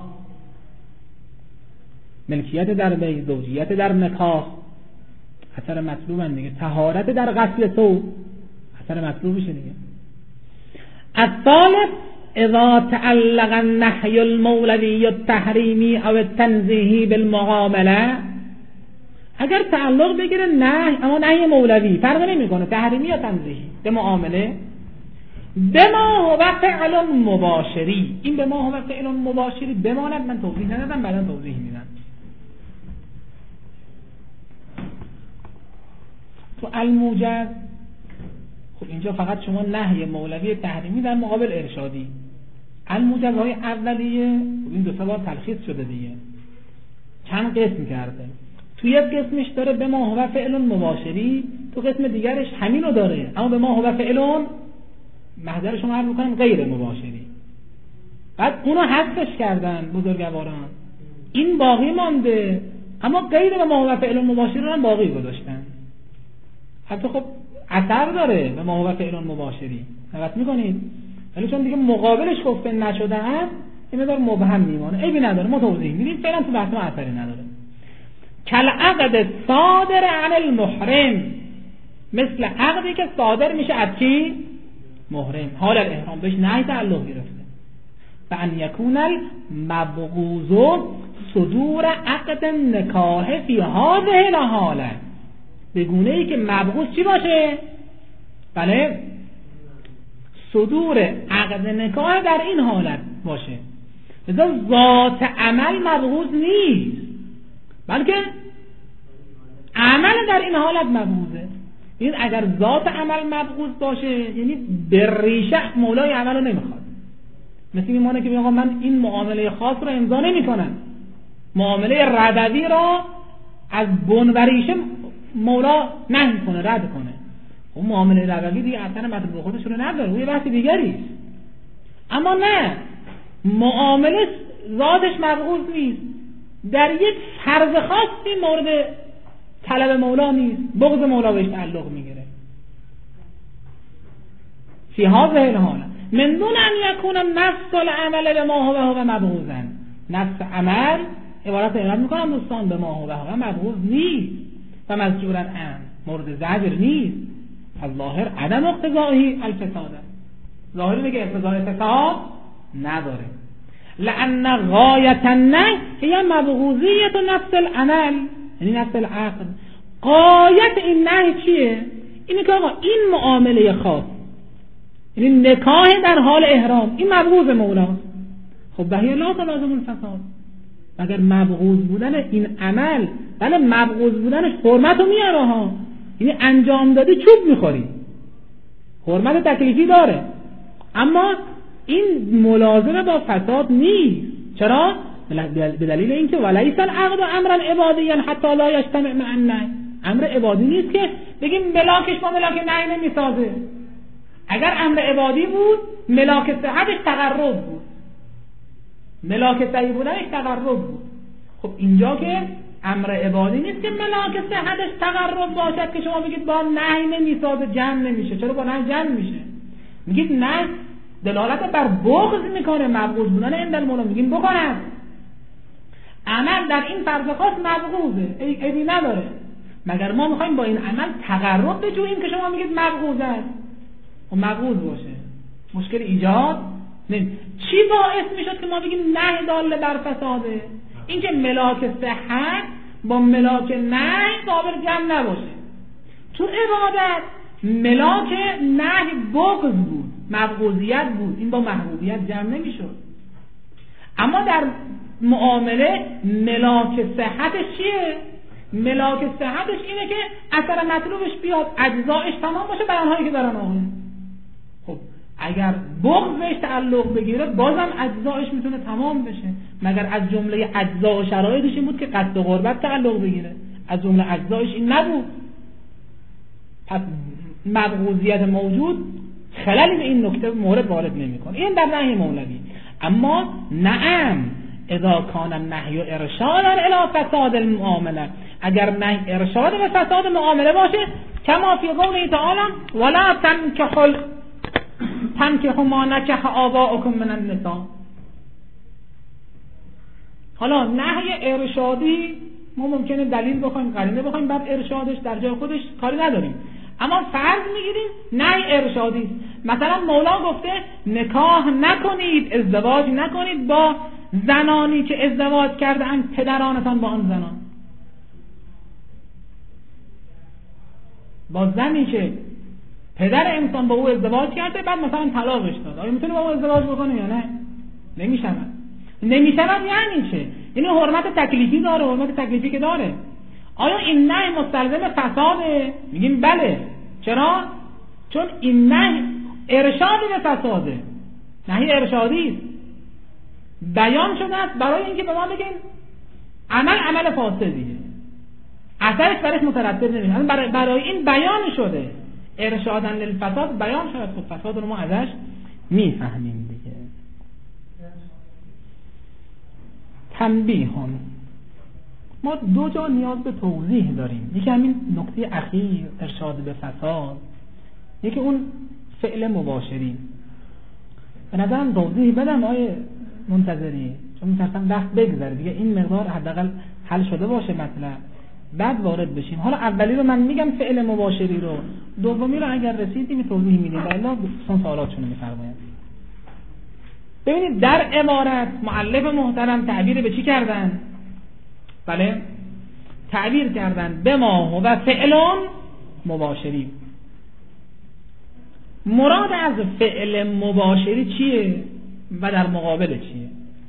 ملکیت در بیع، زوجیت در نکاح اثر مطلوب دیگه. طهارت در غسل ثوب اثر مطلوبشه دیگه. الثالث اذا تعلق النهی المولوی التحریمی او التنزیهی بالمعامله، اگر تعلق بگیره نهی، اما نهی مولوی فرق نمیکنه تحریمی یا تنزیهی، به معامله، بما هو فعل مباشری، این بما هو فعل مباشری بماند. من توضیح ندادم، بعدا توضیح میدم. تو الموجز خب اینجا فقط شما نهی مولوی تحریمی در مقابل ارشادی. الموجز های اولیه این دو سه بار تلخیص شده دیگه، چند قسم کرده. تو یک قسمش داره به ما هو فعل مباشری، تو قسم دیگرش همینو داره اما به ما هو فعل محضر شما عرض میکنم غیر مباشری. بعد اونو حذفش کردن بزرگواران، این باقی مانده، اما غیر به ما هو فعل مباشری رو هم باقی گذاشتن. حتی خب اثر داره به ما هو فعل مباشری، دقت میکنید؟ ولی چون دیگه مقابلش گفته نشده است این مقدار مبهم میمانه. عیبی نداره، ما توضیح میدیم، فعلا تو بحث ما اثری نداره. کل عقد صادر عن المحرم، مثل عقدی که صادر میشه از کی؟ محرم، حال الاحرام، بهش نهی تعلق گرفته. فان یکون المبغوض صدور عقد نکاح فی هذه الحاله، به گونه ای که مبغوض چی باشه؟ بله، صدور عقد نکاح در این حالت باشه. لذا ذات عمل مبغوض نیست، بلکه عمل در این حالت مبغوضه. این اگر ذات عمل مبغوض باشه یعنی به ریشه مولای عمل رو نمیخواد. مثل این مانه که میگه من این معامله خاص رو امضا نمیکنم، معامله ربوی را از بن و ریشه مولا نهی کنه، رد کنه. اون معامله ربوی دیگه اصلا مطلوب خودش رو نداره، اون یه بحث دیگری است. اما نه، معامله ذاتش مبغوض نیست، در یک فرض خاصی مورد طلب مولا نیست، بغض مولا بهش تعلق میگیره. فی هذه الحاله من دون ان یکون نفس العمل به ما هو مبغوضا، نفس عمل عبارت عنایت میکنم دوستان به ما هو مبغوض نیست و مزجورا ان، مورد زجر نیست. الظاهر عدم اقتضائه الفساد، ظاهری میگه اقتضای فساد نداره. لأن غایت النهی هی مبغوضیت نفس العمل، یعنی نفس العقد. غایت این نهی چیه؟ اینه که آقا این معامله خاص، یعنی نکاح در حال احرام، این مبغوض مولاست. خب بهی لا تلازم الفساد. اگر مبغوض بودن این عمل، بله مبغوض بودنش حرمتو میاره ها، یعنی انجام دادی چوب میخوری، حرمت تکلیفی داره، اما این ملازم با فساد نیست. چرا؟ به دلیل اینکه ولیس العقد امرا عبادیا حتی لا یجتمع مع النهی. امر عبادی نیست که بگیم ملاکش با ملاک نهی نمیسازه. اگر امر عبادی بود ملاک صحتش تقرب بود، ملاک صحیح بودنش تقرب بود. خب اینجا که امر عبادی نیست که ملاک صحتش تقرب باشد که شما بگید با نهی نمیسازه، جمع نمیشه. چرا با نهی جمع میشه؟ میگید نه، دلالت بر بغض میکنه، مبغوض بودن عند المولا، میگیم بکنم عمل در این فرض خاص مبغوضه، ایدی نداره، مگر ما میخوایم با این عمل تقرب بجوییم که شما میگید مبغوض است و مبغوض باشه، مشکل ایجاد نمی. چی باعث میشد که ما بگیم نهی داله بر فساده؟ اینکه ملاک صحت با ملاک نهی قابل جمع نباشه. تو عبادت ملاک نهی بغض بود، مبغوضیت بود، این با محبوبیت جمع نمیشد. اما در معامله ملاک صحتش چیه؟ ملاک صحتش اینه که اثر مطلوبش بیاد، اجزایش تمام باشه، بیانهایی که دارن آقای. خب اگر بغض بهش تعلق بگیره بازم اجزایش میتونه تمام بشه، مگر از جمله اجزا و شرایطش این بود که قصد و قربت تعلق بگیره؟ از جمله اجزایش این نبود. پس مبغوضیت موجود خلالی به این نکته مورد وارد نمیکنه. این در نهی مولوی. اما نعم اذا کان النهی ارشادا الی فساد المعامله، اگر نهی ارشاد به فساد معامله باشه، کما فی قوله تعالی ولا تنکحوا ما نکح آباؤکم من النساء. حالا نهی ارشادی ما ممکنه دلیل بخوایم، قرینه بخوایم، بعد ارشادش در جای خودش کاری نداریم، اما فرض میگیریم نهی ارشادی. مثلا مولا گفته نکاح نکنید، ازدواج نکنید با زنانی که ازدواج کرده اند پدرانتان با آن زنان. با زنی که پدر انسان با او ازدواج کرده بعد مثلا طلاقش داد، آیا میتونه با او ازدواج بکنه یا نه؟ نمیشود. نمیشود یعنی چه؟ یعنی حرمت تکلیفی داره. حرمت تکلیفی که داره، آیا این نهی مستلزم فساده؟ میگیم بله. چرا؟ چون این نهی ارشاد به فساده، نهی ارشادی است، بیان شده است برای اینکه به ما بگیم عمل فاسدیه، اثرش برش مترتب نمیشه. برای این بیان شده، ارشادن للفساد بیان شده. خب فساد رو ما ازش میفهمیم دیگه. تنبیهون، ما دو جا نیاز به توضیح داریم. یکی همین نکته اخیر ارشاد به فساد، یکی اون فعل مباشری. به نظرم توضیح بدم آیه منتظری، چون می‌ترسم وقت بگذره دیگه، این مقدار حداقل حل شده باشه مطلب، بعد وارد بشیم. حالا اولی رو من میگم فعل مباشری رو، دومی رو اگر رسیدیم توضیح میدیم، والا دوستان سوالاتشون رو میفرمایند. ببینید در عبارت مؤلف محترم تعبیر به چی کردن؟ بله، تعبیر کردن به ما هو فعلون مباشری. مراد از فعل مباشری چیه و در مقابل چیه؟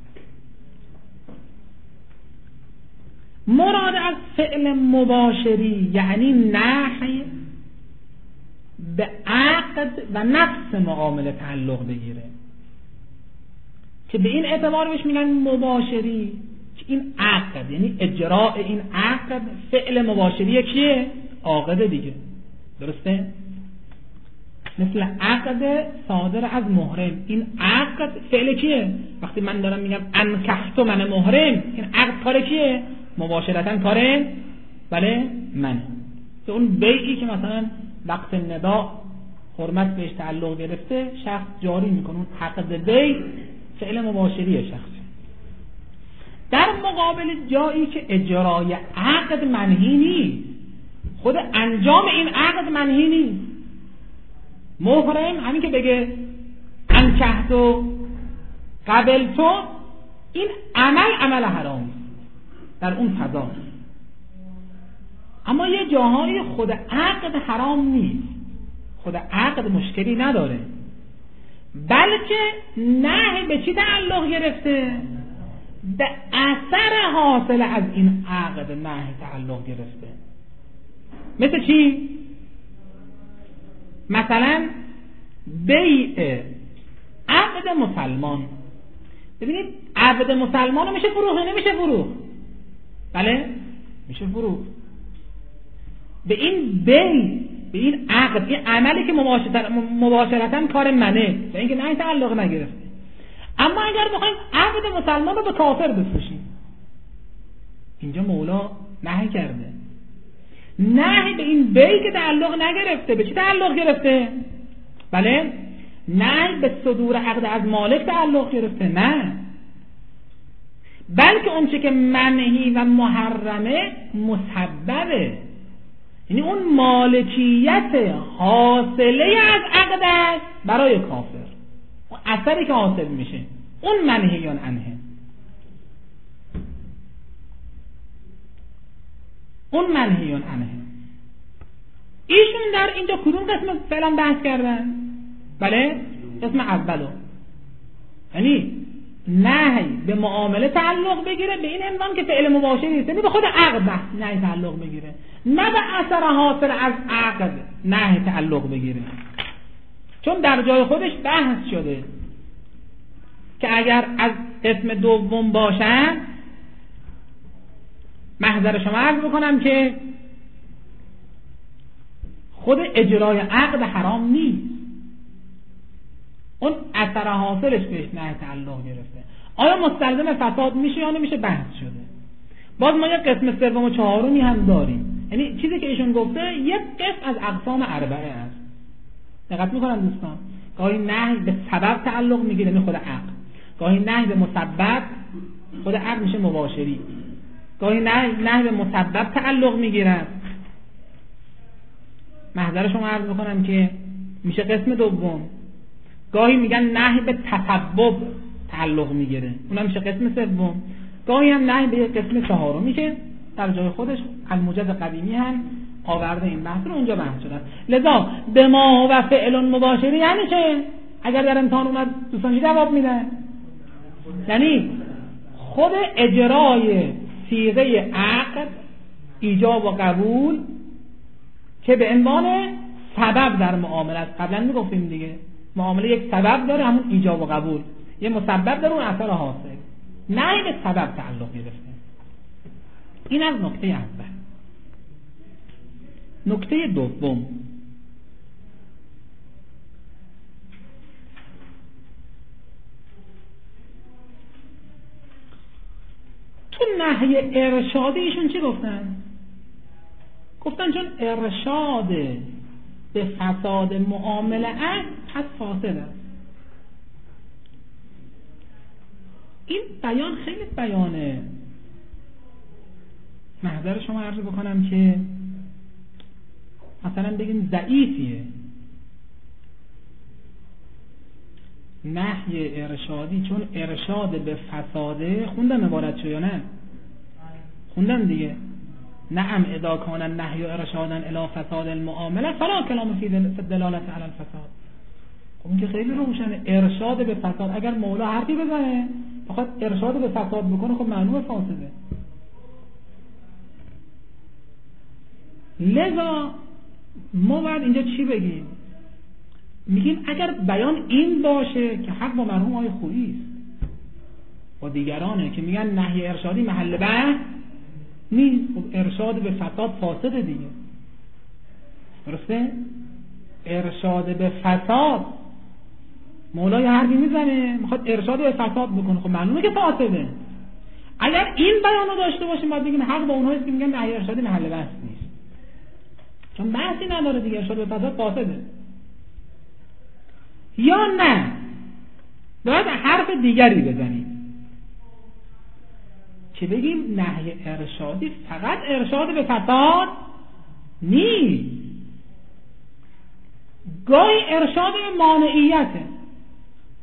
مراد از فعل مباشری یعنی نهی به عقد و نفس معامله تعلق بگیره، که به این اعتبار بهش میگن مباشری که این عقد، یعنی اجراء این عقد، فعل مباشری کیه؟ عاقد دیگه، درسته؟ مثل عقد صادر از محرم، این عقد فعل کیه؟ وقتی من دارم میگم انکحت من محرم، این عقد کار کیه؟ مباشرتاً کار بله من. که اون بیعی که مثلا وقت ندا حرمت بهش تعلق گرفته شخص جاری میکنه، اون عقد بیع فعل مباشری شخص. در مقابل جایی که اجرای عقد منهی نیست، خود انجام این عقد منهی نیست. محرم همین که بگه انکحت و قبل تو، این عمل حرامی در اون فضا. اما یه جاهای خود عقد حرام نیست، خود عقد مشکلی نداره، بلکه نهی به چی تعلق گرفته؟ به اثر حاصل از این عقد نهی تعلق گرفته. مثل چی؟ مثلا بیع عقد مسلمان. ببینید عقد مسلمان رو میشه فروخ، نمیشه فروخ؟ بله میشه فروخ. به این بیع، به این عقد، این عملی که مباشرتاً کار منه، به اینکه نه تعلق نگرفته. اما اگر بخوایم عقد مسلمان رو به کافر بفروشیم، اینجا مولا نهی کرده. نهی به این بیع که تعلق نگرفته، به چی تعلق گرفته؟ بله، نهی به صدور عقد از مالک تعلق گرفته، نه، بلکه اون چه که منهی و محرمه مسببه، یعنی اون مالکیت حاصله از عقد است برای کافر، اون اثری که حاصل میشه، اون منهیان عنه، اون منهیان عنه. ایشون در اینجا کدوم قسم فعلا بحث کردن؟ بله، قسم اولو، یعنی نهی به معامله تعلق بگیره به این عنوان که فعل مباشری است، یعنی به خود عقد نهی تعلق بگیره، نه به اثر حاصل از عقد نهی تعلق بگیره. چون در جای خودش بحث شده که اگر از قسم دوم باشن، محضر شما عرض بکنم که خود اجرای عقد حرام نیست، اون اثر حاصلش بهش نه تعلق گرفته. آیا مستلزم فساد میشه یا نمیشه بحث شده. باز ما یک قسم سوم و چهارمی هم داریم، یعنی چیزی که ایشون گفته یک قسم از اقسام اربعه است. دقت میکنن دوستان؟ گاهی نهی به سبب تعلق میگیره، یعنی خود عقد، گاهی نهی به مسبب، خود عقد میشه مباشری، گاهی نهی به مسبب تعلق میگیره. محضر شما عرض بکنم که میشه قسم دوم. گاهی میگن نهی به تسبب تعلق میگیره، اونم میشه قسم سوم. گاهی هم نهی به قسم چهارم میشه، در جای خودش الموجز قدیمی هم آورده این بحث رو اونجا بحث شده. لذا به ما و فعل مباشری یعنی چه؟ اگر در امتحان اومد دوستان چی جواب میدن؟ یعنی خود اجرای صیغه عقد، ایجاب و قبول که به عنوان سبب در معامله است. قبلا میگفتیم دیگه معامله یک سبب داره، همون ایجاب و قبول، یه مسبب داره، اون اثر حاصل، نه به سبب تعلق گرفته. این از نکته اول. نکته دوم، تو نهی ارشادی ایشون چی گفتن؟ گفتن چون ارشاد به فساد معامله است پس فاسد است. این بیان خیلی بیانه، محضر شما عرض بکنم که مثلا بگیم ضعیفیه. نهی ارشادی چون ارشاد به فساده، خوندم عبارت شو یا نه؟ خوندم دیگه. نعم اذا کان النهی ارشادا الی فساد المعامله فلا کلام فی دلالت علی الفساد. خب این که خیلی روشنه، ارشاد به فساد. اگر مولا حرفی بزنه بخواد ارشاد به فساد بکنه، خب معلومه فاسده. لذا ما باید اینجا چی بگیم؟ میگیم اگر بیان این باشه که حق با مرحوم آقای خویی است، با دیگرانه که میگن نهی ارشادی محل بحث نیست، خب ارشاد به فساد فاسده دیگه، درسته؟ ارشاد به فساد مولای حرفی میزنه میخواد ارشاد به فساد بکنه، خب معلومه که فاسده. اگر این بیان رو داشته باشیم باید بگیم حق با اونهایی که میگن نهی ارشادی محل بحث نیست، چون بحثی نداره دیگه، ارشاد به فساد فاسده. یا نه باید حرف دیگری بزنیم که بگیم نهی ارشادی فقط ارشاد به فساد نیست، گاهی ارشاد به مانعیته،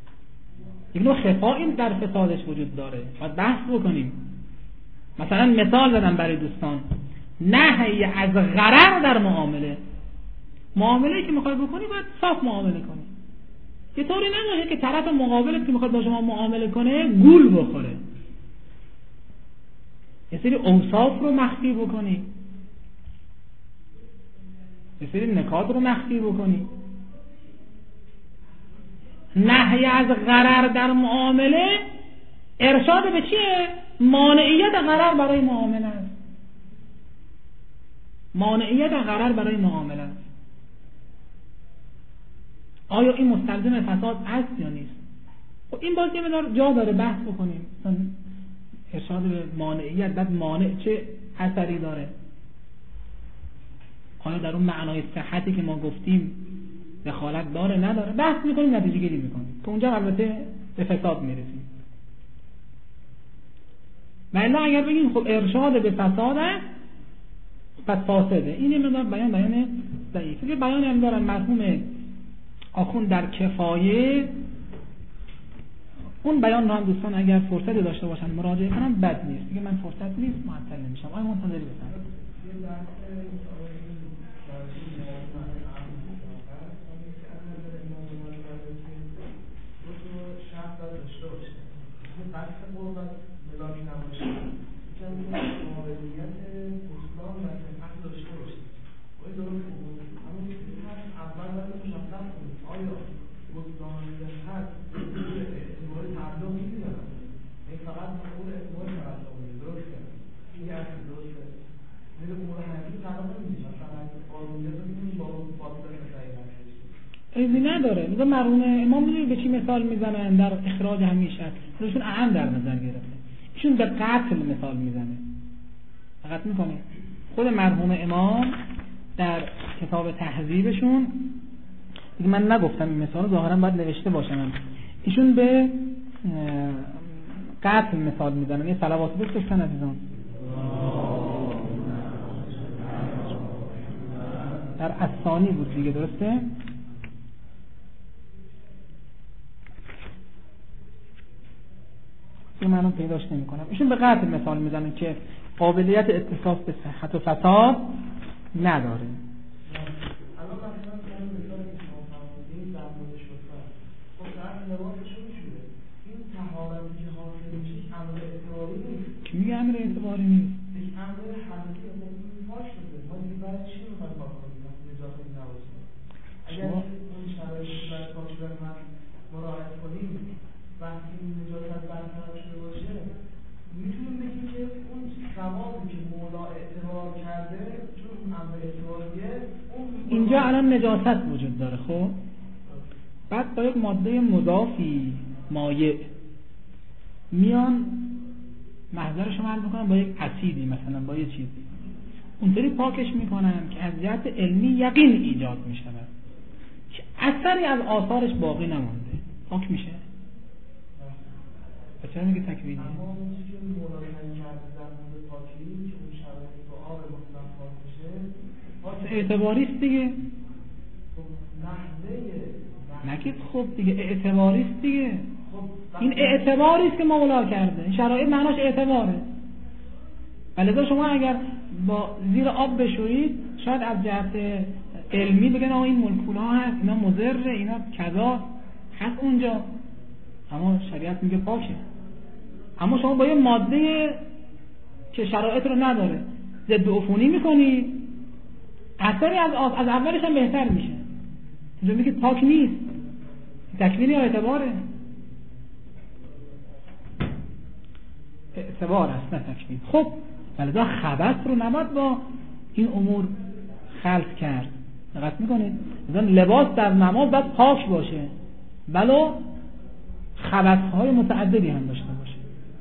یک نوع خفایی در فسادش وجود داره، باید بحث بکنیم. مثلا مثال زدم برای دوستان، نهی از غرر در معامله‌ای که میخوای بکنی باید صاف معامله کنی. یه طوری نباشه که طرف مقابلت که میخواد با شما معامله کنه گول بخوره، یه سری اوصاف رو مخفی بکنی، یه سری نکات رو مخفی بکنی. نهی از غرر در معامله ارشاد به چیه؟ مانعیت غرر برای معامله است. مانعیت غرر برای معامله است. آیا این مستلزم فساد است یا نیست؟ خب این باز یه مقدار جا داره بحث بکنیم. ارشاد به مانعیت، بعد مانع چه اثری داره؟ آیا در اون معنای صحتی که ما گفتیم دخالت داره نداره؟ بحث میکنیم، نتیجه گیری میکنیم که اونجا البته به فساد میرسیم. ولی اگر بگیم خب ارشاد به فساد است پس فاسده، این یه مقدار بیان ضعیفه. یه بیانی هم دارن مرحوم آخوند در کفایه، اون بیان رو هم دوستان اگر فرصتی داشته باشن مراجعه کنن بد نیست. دیگه من فرصت نیست معطل نمیشم. آیا منتظری بسن ایزی نداره. مثلا مرحوم امام میدونی به چی مثال میزنن در اخراج همیشه؟ ایشون اعم در نظر گرفته، ایشون به قتل مثال میزنه. دقت میکنه خود مرحوم امام در کتاب تهذیبشون، دیگه من نگفتم این مثال رو، ظاهرا باید نوشته باشم، ایشون به قتل مثال میزنن. یه صلوات بفرستن عزیزان. در الثانی بود دیگه، درسته؟ این منو پیداش نمی کنم. ایشون به قتل مثال میزنن که قابلیت اتصاف به صحت و فساد نداره. کی میگه امر اعتباری نیست؟ اگر اون شرایطی در کاشور من مراعات کنیم وقتی این نجاست برقرار شده باشه، میتونیم بگیم که اون ثوابی که مولا اعتبار کرده چون امر اعتباریه اینجا الان نجاست وجود داره. خب بعد با یک ماده مضافی مایع میان محضر شما عرض میکنن با یک اسیدی، مثلا با یک چیزی اونطوری پاکش میکنن که از جهت علمی یقین ایجاد میشود که اثری از آثارش باقی نمونده، پاک میشه. چرا میگه تکوینی؟ اما اون چیزی که ملاحظه کرده در مورد پاکی که اون شرایط با آب مطلق پاک میشه اعتباری است دیگه. خب نحوه نگید خب دیگه اعتباری است دیگه. خب این اعتباری است که مولا کرده، این شرایط معناش اعتباره. ولذا شما اگر با زیر آب بشویید شاید از جهت علمی بگن آقا این مولکول ها هست، اینا مضره، اینا کذا هست اونجا، اما شریعت میگه پاکه. اما شما با یه ماده که شرایط رو نداره ضد عفونی میکنی، اثری از اولش هم بهتر میشه. اینجا میگه پاک نیست، تکوینی یا اعتباره؟ اعتبار است نه تکوین. خب ولذا خبث رو نباید با این امور خلط کرد. دقت میکنید؟ مثلا لباس در نماز باید پاک باشه ولو خبث‌های متعددی هم داشته باشه،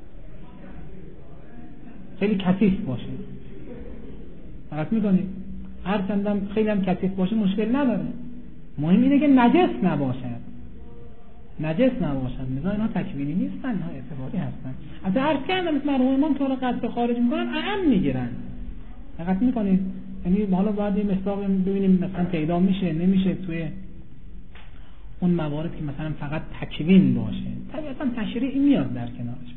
خیلی کثیف باشه. دقت میکنید؟ هر چندم خیلی هم کثیف باشه مشکل نداره، مهم اینه که نجس نباشد. نجس نباشد. مثلا اینا تکوینی نیستن، اینا اعتباری هستن. البته عرض کردم مثل مرحوم امام که قطع خارج میکنن اعم میگیرن. دقت میکنید؟ یعنی حالا باید این مصداق ببینیم مثلا پیدا میشه نمیشه توی اون موارد که مثلا فقط تکوین باشه طبیعتا تشریع میاد در کنارش.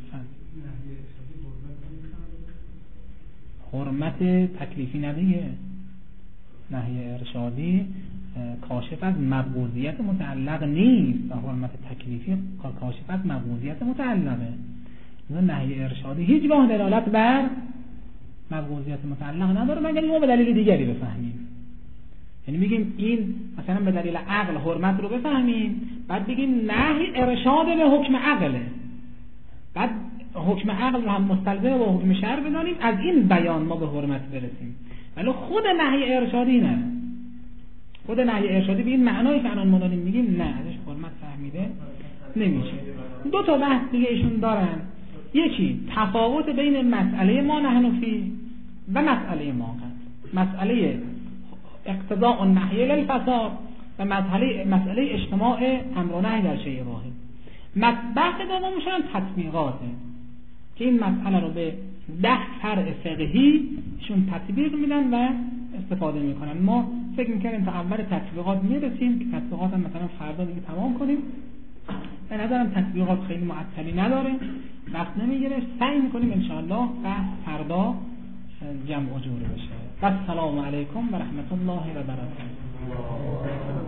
حرمت تکلیفی ندیگه. نهی ارشادی کاشف از مبغوضیت متعلق نیست و حرمت تکلیفی کاشف از مبغوضیت متعلقه. نهی ارشادی هیچ گاه دلالت بر مبغوضیت متعلق نداره مگر ما به دلیل دیگری بفهمیم. یعنی میگیم این مثلا به دلیل عقل حرمت رو بفهمیم، بعد بگیم نهی ارشاد به حکم عقله، بعد حکم عقل رو هم مستلزم با حکم شرع بدانیم، از این بیان ما به حرمت برسیم. ولی خود نهی ارشادی نه، خود نهی ارشادی به این معنایی که الان ما داریم میگیم نه، ازش حرمت فهمیده نمیشه. دو تا بحث دیگه ایشون دارن. یکی تفاوت بین مسئله ما نحن فی و مسئله ما قصد، مسئله اقتضاء النهی للفساد و مسئله اجتماع امر و نهی در شیء واحد. بحث دومش هم تطبیقاته که این مسئله رو به 10 فرع فقهی شون تطبیق میدن و استفاده میکنن. ما فکر میکنیم تا اول تطبیقات میرسیم که تطبیقات هم مثلا فردا دیگه تمام کنیم. به نظرم تطبیقات خیلی معطلی نداره، وقت نمیگیره، سعی میکنیم انشاءالله بحث فردا جمع و جور بشه. السلام علیکم و رحمت الله و برکاته.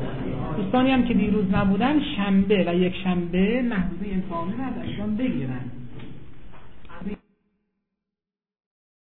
دوستانی هم که دیروز نبودن شنبه و یک شنبه محفوظه انفامی رو از ایشان بگیرن.